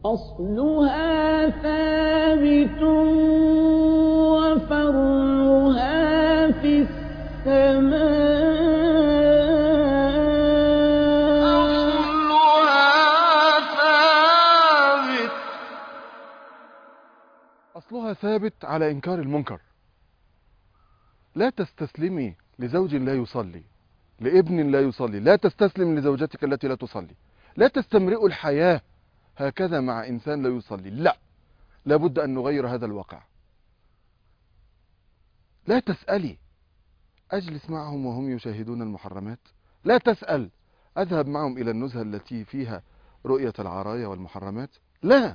أصلها ثابت وفرعها في السماء. أصلها ثابت على إنكار المنكر. لا تستسلمي لزوج لا يصلي، لابن لا يصلي، لا تستسلم لزوجتك التي لا تصلي، لا تستمرئ الحياة هكذا مع إنسان لا يصلي. لا، لابد أن نغير هذا الواقع. لا تسألي أجلس معهم وهم يشاهدون المحرمات، لا تسأل أذهب معهم إلى النزهة التي فيها رؤية العرايا والمحرمات. لا،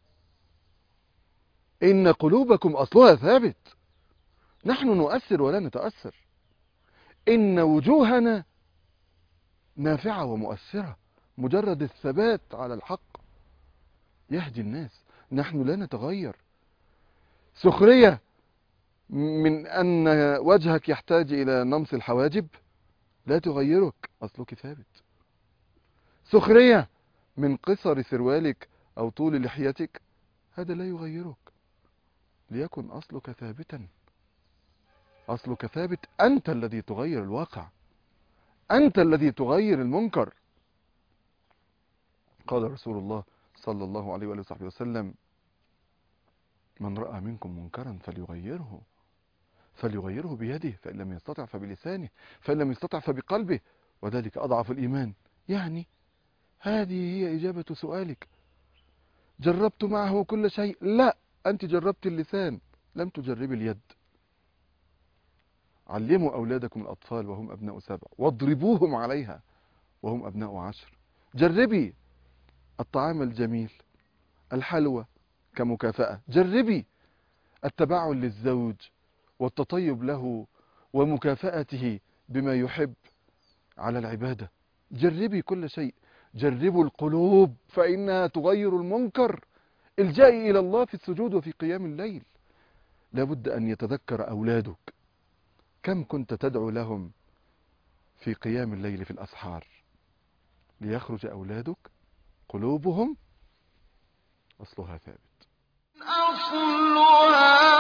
إن قلوبكم أصلها ثابت، نحن نؤثر ولا نتأثر. إن وجوهنا نافعة ومؤثرة، مجرد الثبات على الحق يهدي الناس. نحن لا نتغير. سخرية من أن وجهك يحتاج إلى نمص الحواجب لا تغيرك، أصلك ثابت. سخرية من قصر سروالك أو طول لحيتك، هذا لا يغيرك، ليكن أصلك ثابتا. أصلك ثابت، أنت الذي تغير الواقع، أنت الذي تغير المنكر. قال رسول الله صلى الله عليه وآله وصحبه وسلم: من رأى منكم منكرا فليغيره بيده، فإن لم يستطع فبلسانه، فإن لم يستطع فبقلبه، وذلك أضعف الإيمان. يعني هذه هي إجابة سؤالك. جربت معه كل شيء؟ لا، أنت جربت اللسان، لم تجربي اليد. علموا أولادكم الأطفال وهم أبناء 7 واضربوهم عليها وهم أبناء 10. جربي الطعام الجميل، الحلوى كمكافأة. جربي التباعل للزوج والتطيب له ومكافأته بما يحب على العبادة. جربي كل شيء. جربوا القلوب فإنها تغير المنكر. الجأي إلى الله في السجود وفي قيام الليل. لابد أن يتذكر أولادك كم كنت تدعو لهم في قيام الليل في الأسحار، ليخرج أولادك قلوبهم أصلها ثابت. أصلها